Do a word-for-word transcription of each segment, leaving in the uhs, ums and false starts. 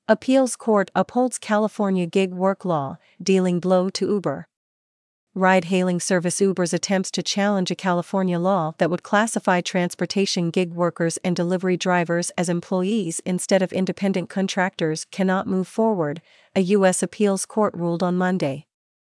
Appeals court upholds California gig work law, dealing blow to Uber. Ride-hailing service Uber's attempts to challenge a California law that would classify transportation gig workers and delivery drivers as employees instead of independent contractors cannot move forward, a U S appeals court ruled on Monday.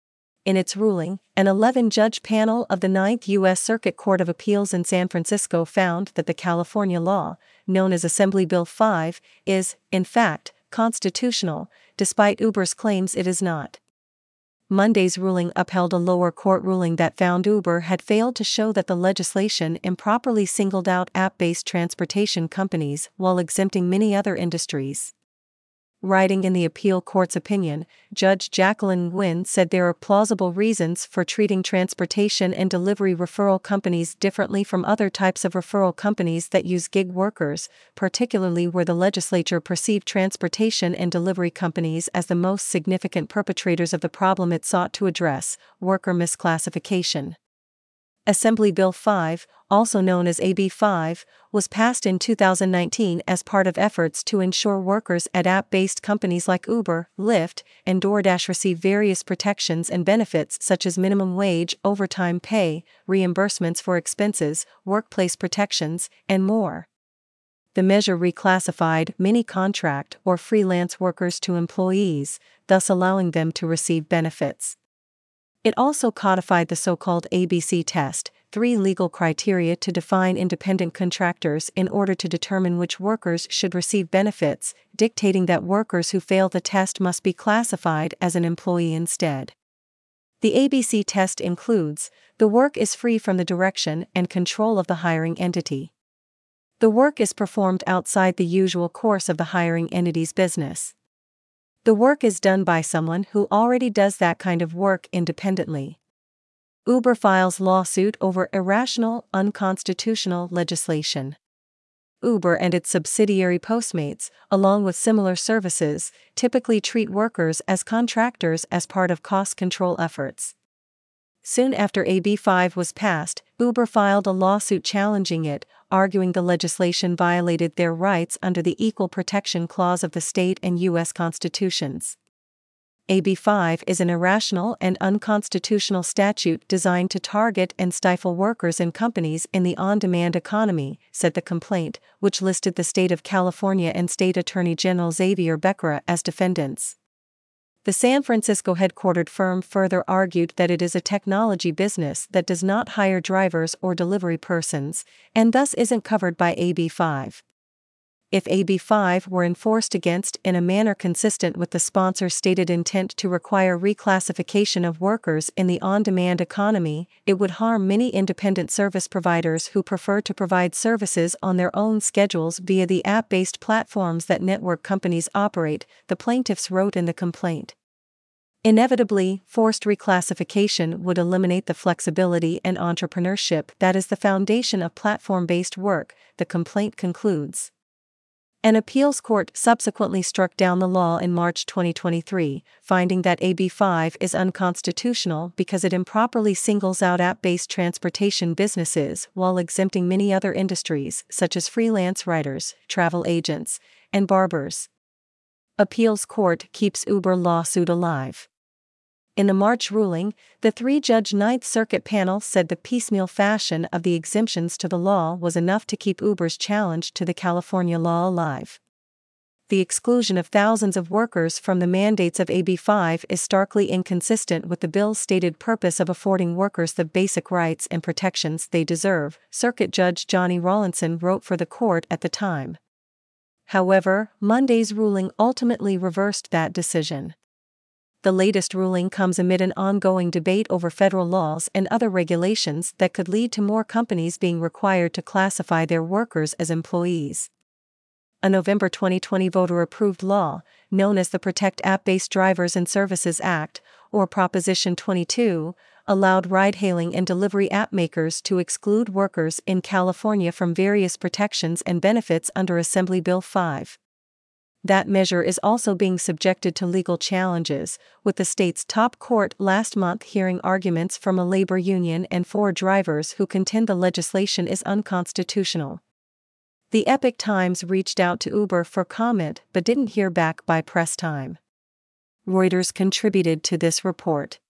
In its ruling, an eleven-judge panel of the Ninth U S Circuit Court of Appeals in San Francisco found that the California law, known as Assembly Bill five, is, in fact, constitutional, despite Uber's claims it is not. Monday's ruling upheld a lower court ruling that found Uber had failed to show that the legislation improperly singled out app-based transportation companies while exempting many other industries. Writing in the appeal court's opinion, Judge Jacqueline Nguyen said there are plausible reasons for treating transportation and delivery referral companies differently from other types of referral companies that use gig workers, particularly where the legislature perceived transportation and delivery companies as the most significant perpetrators of the problem it sought to address, worker misclassification. Assembly Bill five, also known as A B five, was passed in two thousand nineteen as part of efforts to ensure workers at app-based companies like Uber, Lyft, and DoorDash receive various protections and benefits such as minimum wage, overtime pay, reimbursements for expenses, workplace protections, and more. The measure reclassified many contract or freelance workers to employees, thus allowing them to receive benefits. It also codified the so-called A B C test, three legal criteria to define independent contractors in order to determine which workers should receive benefits, dictating that workers who fail the test must be classified as an employee instead. The A B C test includes: the work is free from the direction and control of the hiring entity. The work is performed outside the usual course of the hiring entity's business. The work is done by someone who already does that kind of work independently. Uber files lawsuit over irrational, unconstitutional legislation. Uber and its subsidiary Postmates, along with similar services, typically treat workers as contractors as part of cost control efforts. Soon after A B five was passed, Uber filed a lawsuit challenging it, arguing the legislation violated their rights under the Equal Protection Clause of the state and U S constitutions. A B five is an irrational and unconstitutional statute designed to target and stifle workers and companies in the on-demand economy, said the complaint, which listed the state of California and State Attorney General Xavier Becerra as defendants. The San Francisco headquartered firm further argued that it is a technology business that does not hire drivers or delivery persons, and thus isn't covered by A B five. If A B five were enforced against in a manner consistent with the sponsor's stated intent to require reclassification of workers in the on-demand economy, it would harm many independent service providers who prefer to provide services on their own schedules via the app-based platforms that network companies operate, the plaintiffs wrote in the complaint. Inevitably, forced reclassification would eliminate the flexibility and entrepreneurship that is the foundation of platform-based work, the complaint concludes. An appeals court subsequently struck down the law in March twenty twenty-three, finding that A B five is unconstitutional because it improperly singles out app-based transportation businesses while exempting many other industries such as freelance writers, travel agents, and barbers. Appeals court keeps Uber lawsuit alive. In the March ruling, the three-judge Ninth Circuit panel said the piecemeal fashion of the exemptions to the law was enough to keep Uber's challenge to the California law alive. The exclusion of thousands of workers from the mandates of A B five is starkly inconsistent with the bill's stated purpose of affording workers the basic rights and protections they deserve, Circuit Judge Johnny Rawlinson wrote for the court at the time. However, Monday's ruling ultimately reversed that decision. The latest ruling comes amid an ongoing debate over federal laws and other regulations that could lead to more companies being required to classify their workers as employees. A November twenty twenty voter-approved law, known as the Protect App-Based Drivers and Services Act, or Proposition twenty-two, allowed ride-hailing and delivery app makers to exclude workers in California from various protections and benefits under Assembly Bill five. That measure is also being subjected to legal challenges, with the state's top court last month hearing arguments from a labor union and four drivers who contend the legislation is unconstitutional. The Epoch Times reached out to Uber for comment but didn't hear back by press time. Reuters contributed to this report.